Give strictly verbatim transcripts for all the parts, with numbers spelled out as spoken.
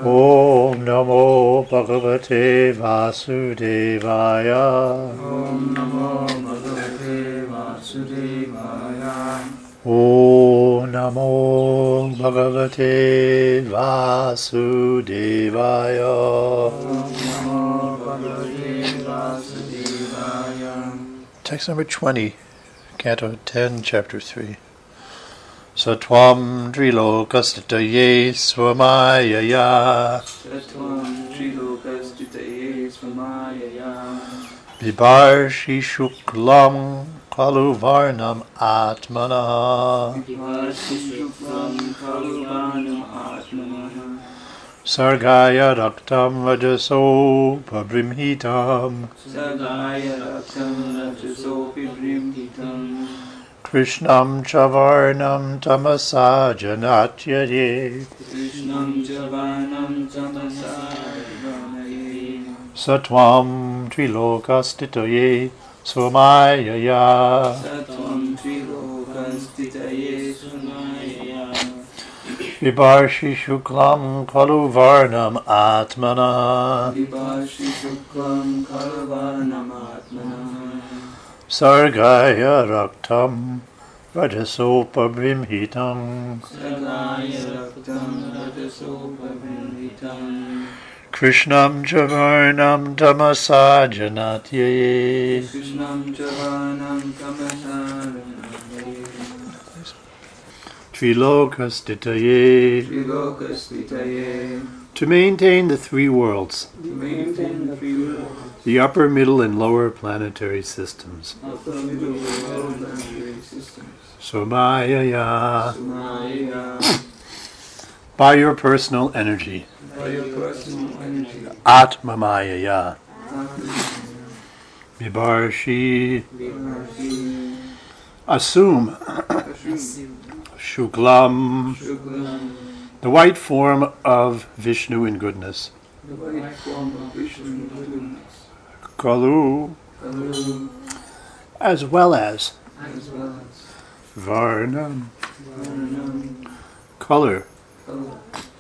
Om Namo Bhagavate Vasudevaya. Om Namo Bhagavate Vasudevaya. Om Namo Bhagavate Vasudevaya. Om Namo Bhagavate Vasudevaya. Text number twenty, Canto ten, Chapter three. Satvam Trilokastitaye Swamayaya. Satvam Trilokastitaye Swamayaya. Bibarshi Shuklam Kaluvarnam Atmana. Bibarshi Shuklam Kaluvarnam Atmana. Sargaya Raktam Rajaso Pabrimhitam. Sargaya Raktam Rajaso Pabrimhitam. Krishnam Chavarnam Tamasa Janatyade. Krishnam Chavarnam Tamasa Janatyade. Satvam Trilokastitaye Swamayaya. Satvam Trilokastitaye Swamayaya. Bibarshi Shuklam Kaluvarnam Atmana. Bibarshi Shuklam Kaluvarnam Atmana. Sargaya Raktam Rajaso Pabrimhitam. Sargaya Raktam Rajaso Pabrimhitam. Krishnam Chavarnam Tamasa Janatyaye. Krishnam Chavarnam Tamasa Janatyade. Trilokastitaye. Trilokastitaye. To maintain the three worlds, To maintain the three worlds. the upper, middle, and lower planetary systems. Upper, middle, and lower planetary systems. Somayaya. Sumaya. By your personal energy. By your personal energy. Atmamayaya. Atmana. Bibarshi. Bibarshi. Assume. Ashum. Shuklam. Shuklam. The white form of Vishnu in goodness. The white form of Vishnu in goodness. Kalu. Kalu. As well as. As well as. Varnam. Varnam. Color. Color.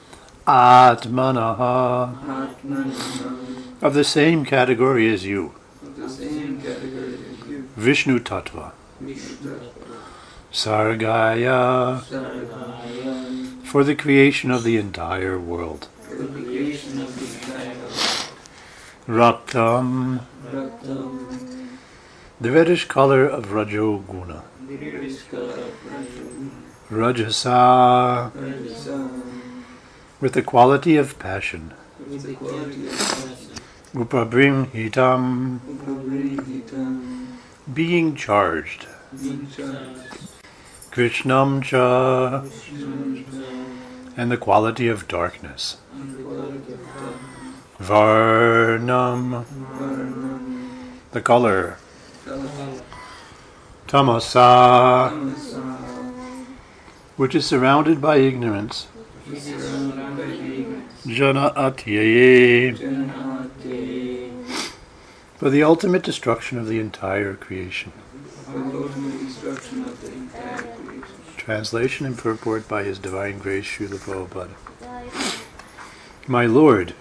Atmanaha. Atmana. Of the same category as you. Of the same category as you. Vishnu Tattva. Vishnu Tattva. Sargaya. Sargaya. For the creation of the entire world. For the creation of the entire world. Raktam. Raktam. The reddish color of Rajoguna. The reddish color of Rajoguna. Rajasa. Rajasa. With the quality of passion. With the quality of passion. Upabrimhitam. Upabrimhitam. Being charged. Being charged. Krishnam cha. Krishnam cha. And the quality of darkness. And the quality of darkness. Varnam. Varnam. The color. Color. Tamasa. Tamasa. Which is surrounded by ignorance. Which is surrounded by ignorance. Jana atyaye. Janate. For the ultimate destruction of the entire creation. For the ultimate destruction of the entire creation. Translation and purport by His Divine Grace Srila Prabhupada. My Lord,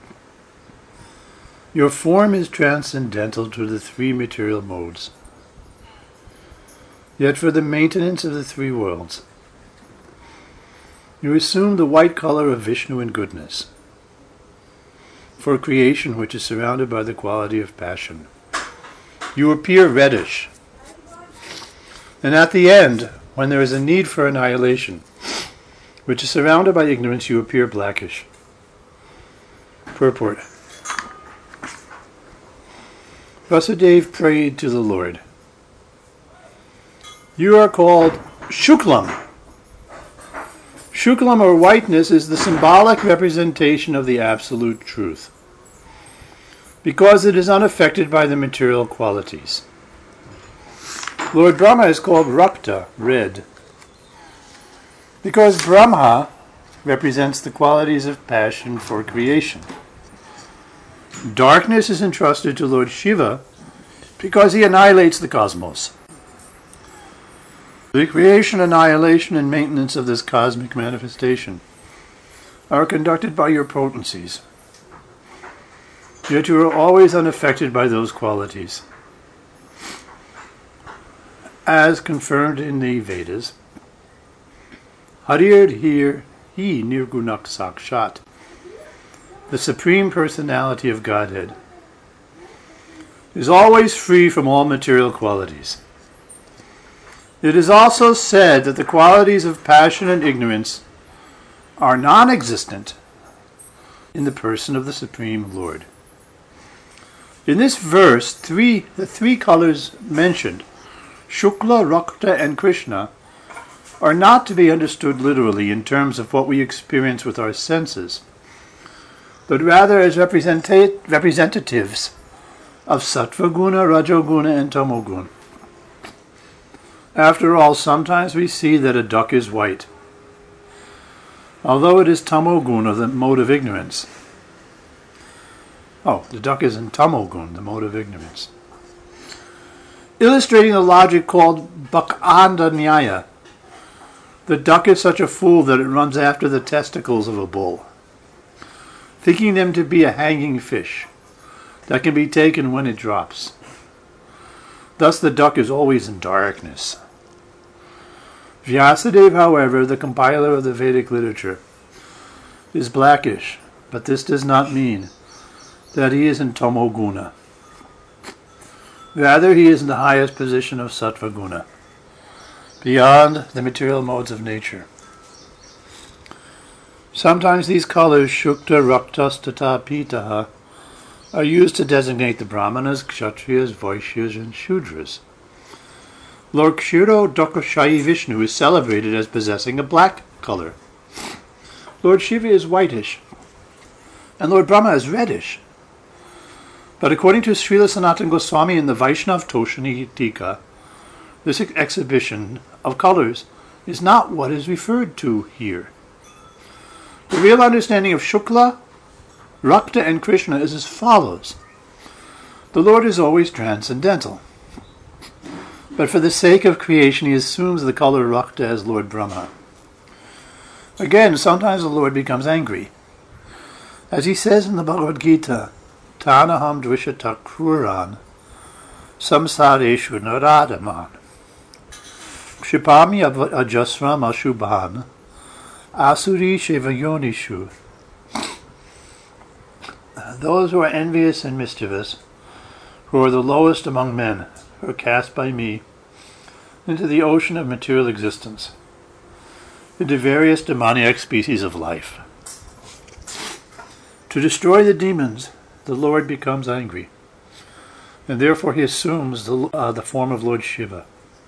your form is transcendental to the three material modes. Yet for the maintenance of the three worlds, you assume the white color of Vishnu in goodness. For creation which is surrounded by the quality of passion, you appear reddish. And at the end, when there is a need for annihilation, which is surrounded by ignorance, you appear blackish. Purport. Vasudeva prayed to the Lord, you are called Shuklam. Shuklam, or whiteness, is the symbolic representation of the absolute truth, because it is unaffected by the material qualities. Lord Brahma is called Rakta, red, because Brahma represents the qualities of passion for creation. Darkness is entrusted to Lord Shiva because he annihilates the cosmos. The creation, annihilation, and maintenance of this cosmic manifestation are conducted by your potencies. Yet you are always unaffected by those qualities. As confirmed in the Vedas, Harir Hir Hi Nirgunak Sakshat, the Supreme Personality of Godhead, is always free from all material qualities. It is also said that the qualities of passion and ignorance are non-existent in the person of the Supreme Lord. In this verse, three, the three colors mentioned, Shukla, Rakta, and Krishna, are not to be understood literally in terms of what we experience with our senses, but rather as representa- representatives of Sattva Guna, Rajoguna, and Tamoguna. After all, sometimes we see that a duck is white, although it is Tamoguna, the mode of ignorance. Oh, the duck is in Tamogun, the mode of ignorance. Illustrating the logic called Bhakanda Nyaya, the duck is such a fool that it runs after the testicles of a bull, thinking them to be a hanging fish that can be taken when it drops. Thus the duck is always in darkness. Vyasadeva, however, the compiler of the Vedic literature, is blackish, but this does not mean that he is in Tamoguna. Rather, he is in the highest position of Sattva Guna, beyond the material modes of nature. Sometimes these colors, Shukta, Raktas, Tata, Pitaha, are used to designate the Brahmanas, Kshatriyas, Vaishyas, and Shudras. Lord Kshiro Dokashayi Vishnu is celebrated as possessing a black color. Lord Shiva is whitish, and Lord Brahma is reddish. But according to Srila Sanatana Goswami in the Vaishnav Toshani Tika, this ex- exhibition of colors is not what is referred to here. The real understanding of Shukla, Rakta, and Krishna is as follows. The Lord is always transcendental, but for the sake of creation he assumes the color Rakta as Lord Brahma. Again, sometimes the Lord becomes angry. As he says in the Bhagavad Gita, Tanaham Dvishata Kruran Samsareshu Naradaman Kshipami Ajasram Ashubhan Asuri Shevayonishu. Those who are envious and mischievous, who are the lowest among men, are cast by me into the ocean of material existence, into various demoniac species of life. To destroy the demons, the Lord becomes angry, and therefore he assumes the, uh, the form of Lord Shiva.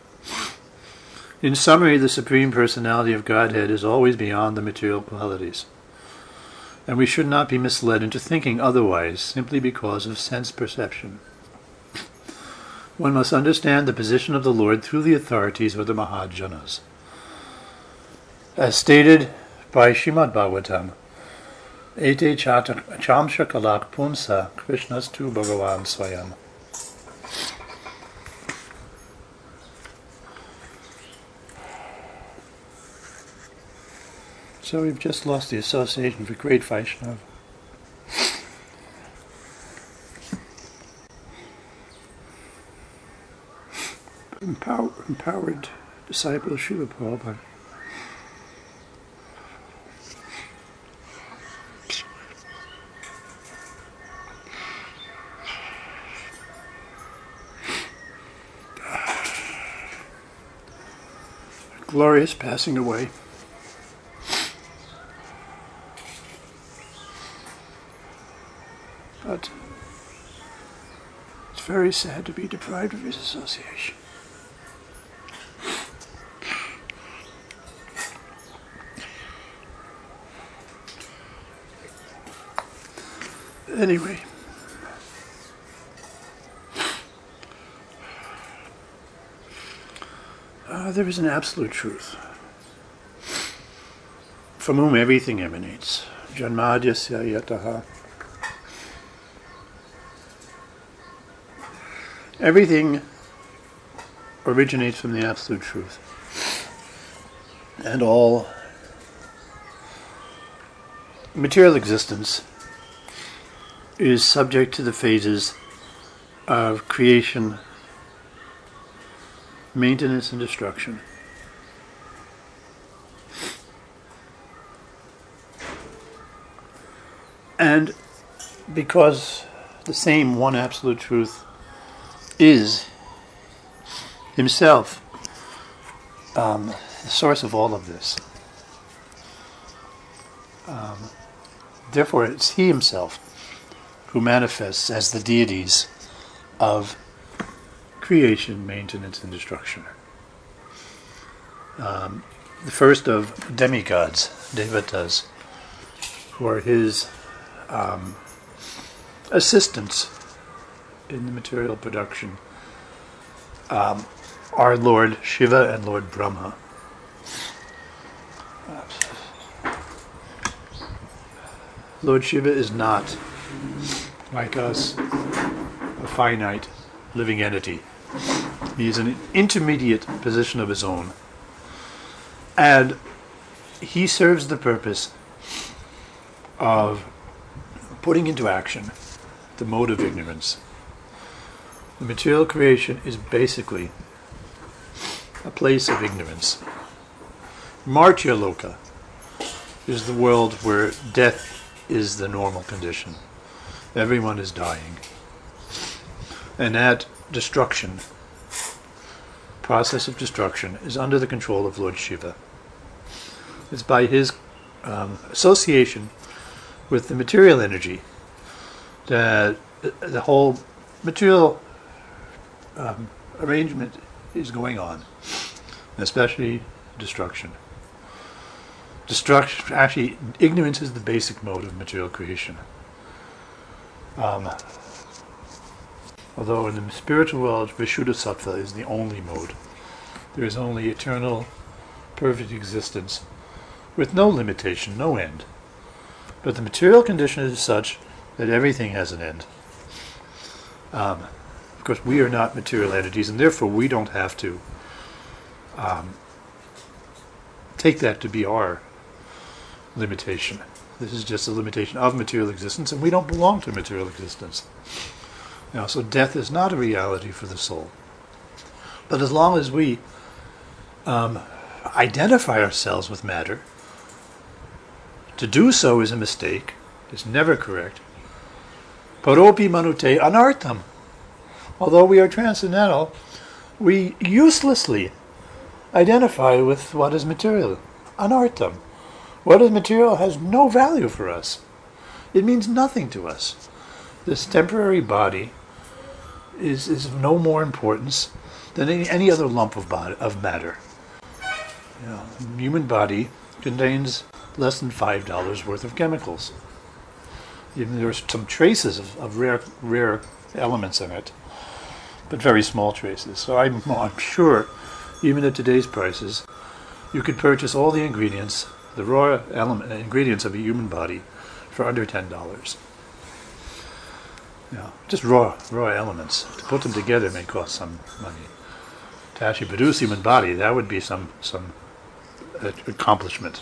In summary, the Supreme Personality of Godhead is always beyond the material qualities, and we should not be misled into thinking otherwise simply because of sense perception. One must understand the position of the Lord through the authorities or the Mahajanas. As stated by Srimad Bhagavatam, Ete chamsha kalak punsa Krishnas tu Bhagavan Swayam. So we've just lost the association with great Vaishnava. Empower, empowered disciple of Srila Prabhupada. Glorious passing away. But it's very sad to be deprived of his association. Anyway, uh, there is an absolute truth from whom everything emanates. Janmadyasya yataha. Everything originates from the absolute truth, and all material existence is subject to the phases of creation, maintenance, and destruction. And because the same one absolute truth is himself um, the source of all of this, um, therefore it's he himself who manifests as the deities of creation, maintenance, and destruction. Um, the first of demigods, devatas, who are his um, assistants in the material production, um, are Lord Shiva and Lord Brahma. Lord Shiva is not, like us, a finite living entity. He is in an intermediate position of his own. And he serves the purpose of putting into action the mode of ignorance. The material creation is basically a place of ignorance. Martya Loka is the world where death is the normal condition. Everyone is dying. And that destruction, process of destruction, is under the control of Lord Shiva. It's by his um, association with the material energy that the whole material um, arrangement is going on, especially destruction. Destruction, actually, ignorance is the basic mode of material creation. Um, although in the spiritual world, Vishuddha is the only mode. There is only eternal, perfect existence with no limitation, no end. But the material condition is such that everything has an end. Um, of course, we are not material entities, and therefore we don't have to um, take that to be our limitation. This is just a limitation of material existence, and we don't belong to material existence. Now, so death is not a reality for the soul. But as long as we um, identify ourselves with matter, to do so is a mistake. It's never correct. Paropi manute anartham. Although we are transcendental, we uselessly identify with what is material. Anartham. What is material has no value for us. It means nothing to us. This temporary body is, is of no more importance than any, any other lump of body, of matter. You know, the human body contains less than five dollars worth of chemicals. Even there are some traces of, of rare rare elements in it, but very small traces. So I'm, I'm sure, even at today's prices, you could purchase all the ingredients, the raw element ingredients of a human body, for under ten dollars. You know, just raw raw elements. To put them together may cost some money. To actually produce a human body, that would be some some uh, accomplishment.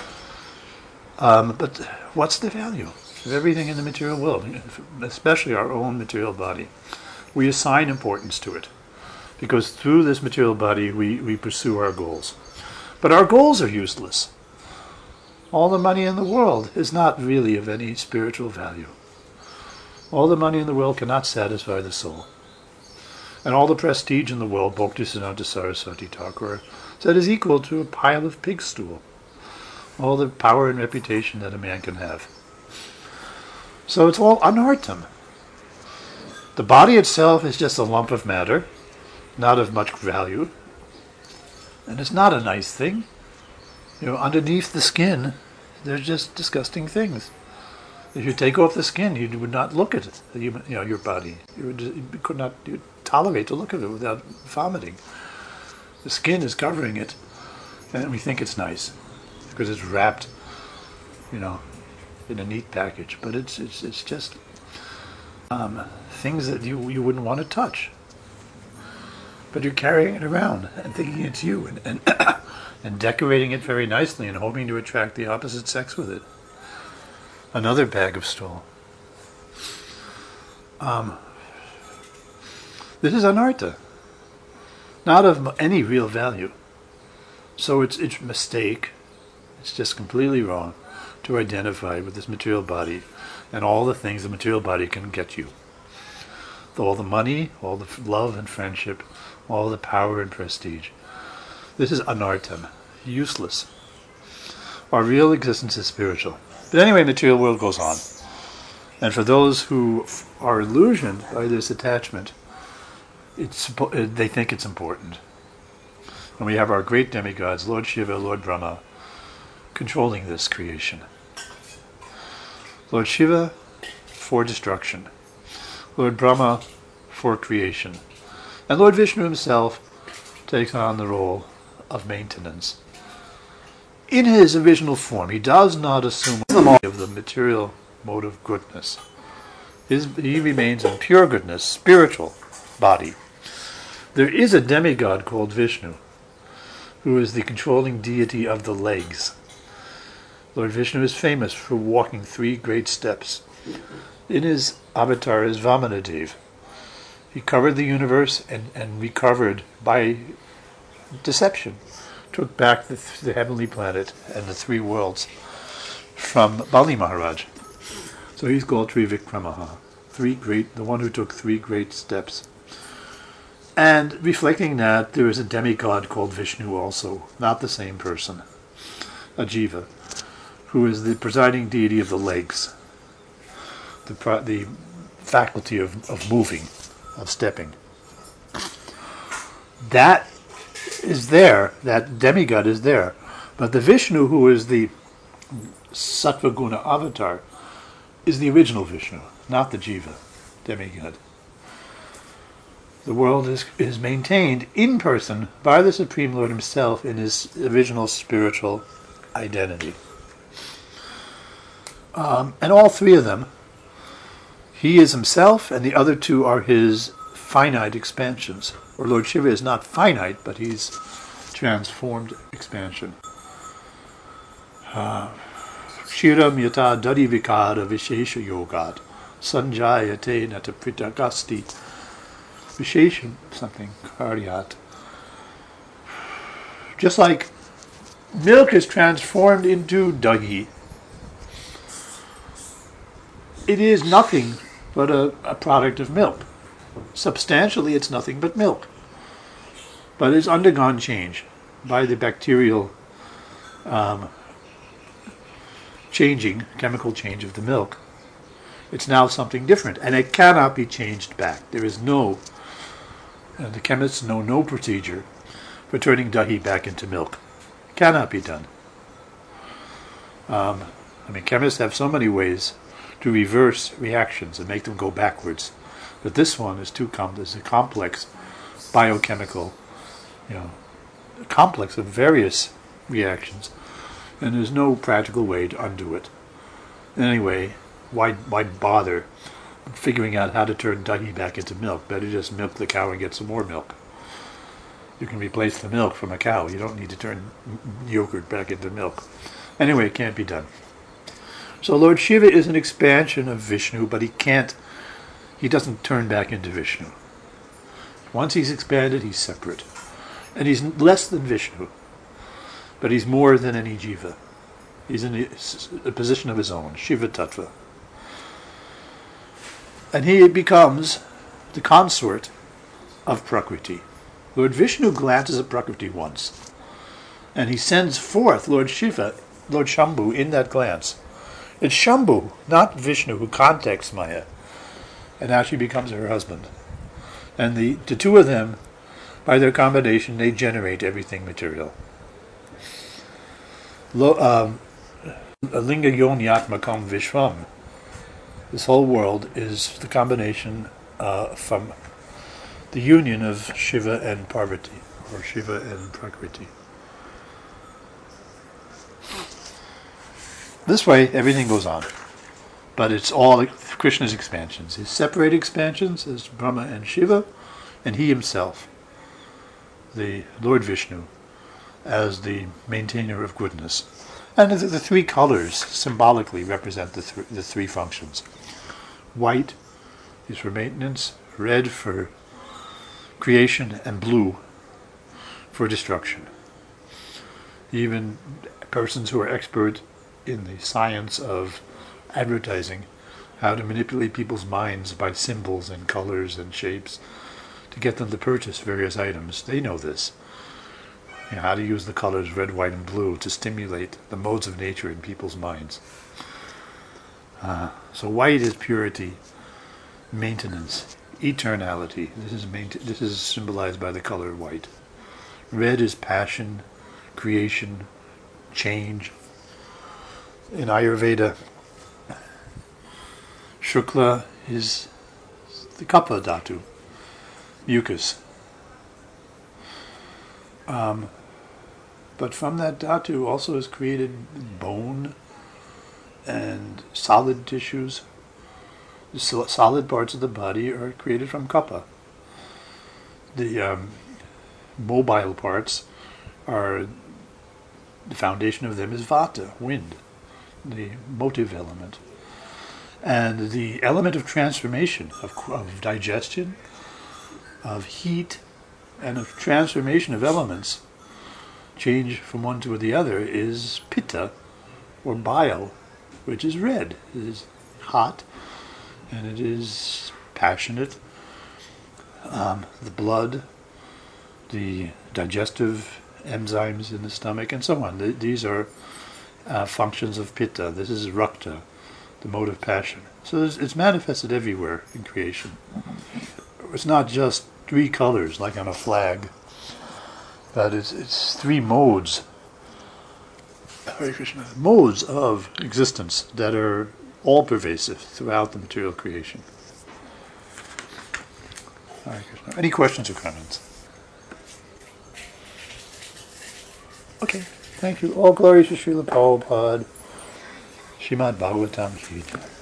Um, but what's the value of everything in the material world, especially our own material body? We assign importance to it, because through this material body we, we pursue our goals. But our goals are useless. All the money in the world is not really of any spiritual value. All the money in the world cannot satisfy the soul. And all the prestige in the world, Bhaktisiddhanta Saraswati Thakur said, is equal to a pile of pig stool. All the power and reputation that a man can have. So it's all anartham. The body itself is just a lump of matter, not of much value. And it's not a nice thing. You know, underneath the skin, there's just disgusting things. If you take off the skin, you would not look at it, you know, your body. You, would, you could not you'd tolerate to look at it without vomiting. The skin is covering it, and we think it's nice because it's wrapped, you know, in a neat package. But it's it's it's just um, things that you you wouldn't want to touch. But you're carrying it around and thinking it's you, and and, and decorating it very nicely and hoping to attract the opposite sex with it. another bag of stools. Um, this is anartha, not of any real value. So it's it's a mistake. It's just completely wrong to identify with this material body and all the things the material body can get you. All the money, all the love and friendship, all the power and prestige. This is anartham, useless. Our real existence is spiritual. But anyway, material world goes on. And for those who are illusioned by this attachment, it's they think it's important. And we have our great demigods, Lord Shiva, Lord Brahma, controlling this creation. Lord Shiva for destruction. Lord Brahma for creation. And Lord Vishnu himself takes on the role of maintenance. In his original form, he does not assume of the material mode of goodness. His, he remains in pure goodness, spiritual body. There is a demigod called Vishnu, who is the controlling deity of the legs. Lord Vishnu is famous for walking three great steps. In his avatar is Vamanadev. He covered the universe and, and recovered by deception, took back the, the heavenly planet and the three worlds from Bali Maharaj. So he's called Trivikramaha, three great, the one who took three great steps. And reflecting that, there is a demigod called Vishnu also, not the same person, a jiva, who is the presiding deity of the legs, the the faculty of, of moving, of stepping. That is there, that demigod is there, but the Vishnu, who is the Sattva-guna avatar, is the original Vishnu, not the jiva, demigod. The world is, is maintained in person by the Supreme Lord himself in his original spiritual identity. Um, and all three of them, he is himself, and the other two are his finite expansions. Or Lord Shiva is not finite, but he's transformed expansion. Uh, Shiram yata dadi vikara vishesha yogat sanjayate nata pritakasti vishesha something karyat. Just like milk is transformed into dahi, it is nothing but a, a product of milk. Substantially, it's nothing but milk. But it's undergone change by the bacterial um, changing, chemical change of the milk. It's now something different, and it cannot be changed back. There is no, and the chemists know no procedure for turning dahi back into milk. It cannot be done. Um, I mean, chemists have so many ways to reverse reactions and make them go backwards. But this one is too complex. It's a complex biochemical, you know, complex of various reactions, and there's no practical way to undo it. Anyway, why why bother figuring out how to turn dahi back into milk? Better just milk the cow and get some more milk. You can replace the milk from a cow. You don't need to turn yogurt back into milk. Anyway, it can't be done. So Lord Shiva is an expansion of Vishnu, but he can't, he doesn't turn back into Vishnu. Once he's expanded, he's separate. And he's less than Vishnu, but he's more than any jiva. He's in a position of his own, Shiva Tattva. And he becomes the consort of Prakriti. Lord Vishnu glances at Prakriti once, and he sends forth Lord Shiva, Lord Shambhu, in that glance. It's Shambhu, not Vishnu, who contacts Maya, and now she becomes her husband. And the, the two of them, by their combination, they generate everything material. Lo, um, Linga Yonyatmakam Vishvam. This whole world is the combination uh, from the union of Shiva and Parvati, or Shiva and Prakriti. This way, everything goes on. But it's all Krishna's expansions. His separate expansions is Brahma and Shiva, and he himself, the Lord Vishnu, as the maintainer of goodness. And the, the three colors symbolically represent the, th- the three functions. White is for maintenance, red for creation, and blue for destruction. Even persons who are expert in the science of advertising, how to manipulate people's minds by symbols and colors and shapes to get them to purchase various items, they know this. You know, how to use the colors red, white, and blue to stimulate the modes of nature in people's minds. Uh, so white is purity, maintenance, eternality. This is main- this is symbolized by the color white. Red is passion, creation, change. In Ayurveda, Shukla is the Kapha Dhatu, mucus. Um, but from that Dhatu also is created bone and solid tissues. The so- solid parts of the body are created from Kapha. The um, mobile parts are, the foundation of them is Vata, wind, the motive element. And the element of transformation, of, of digestion, of heat, and of transformation of elements, change from one to the other, is Pitta, or bile, which is red. It is hot, and it is passionate. Um, the blood, the digestive enzymes in the stomach, and so on. Th- these are uh, functions of Pitta. This is Rakta, the mode of passion. So it's manifested everywhere in creation. It's not just three colors like on a flag, but it's it's three modes, Hare Krishna, modes of existence that are all pervasive throughout the material creation. Hare Krishna. Any questions or comments? Okay, thank you. All glory to Srila Prabhupada. Srimad Bhagavatam Ki Jai.